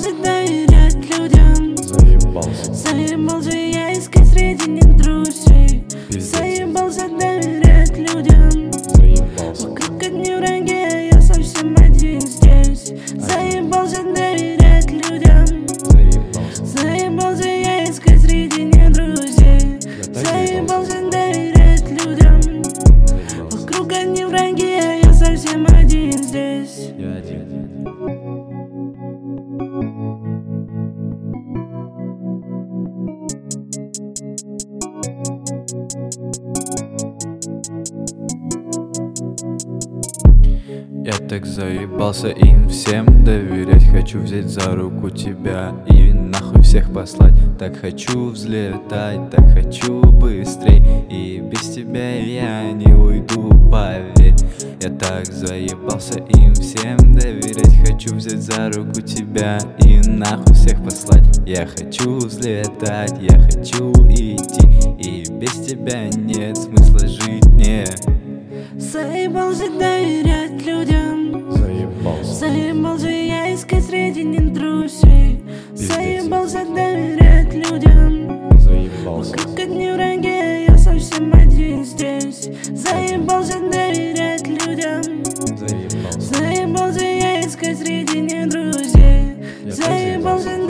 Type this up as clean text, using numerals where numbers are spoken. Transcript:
Заебался доверять людям. Заебался я искать среди них друзей. Заебался доверять людям. Вокруг одни враги, я совсем один здесь. Заебался доверять людям. Заебался я искать среди них друзей. Заебался доверять людям. Вокруг одни враги, я совсем один здесь. Я так заебался им всем доверять. Хочу взять за руку тебя и нахуй всех послать. Так хочу взлетать, так хочу быстрей. И без тебя я не уйду, поверь. Я так заебался им всем доверять. Хочу взять за руку тебя и нахуй всех послать. Я хочу взлетать, я хочу идти. И без тебя нет смысла жить, не. Заебался доверять людям. Заебался я искать среди них друзей. Заебался доверять людям. Вокруг одни враги, я совсем один здесь. Заебался доверять людям. Заебался я искать среди них друзей. Заебался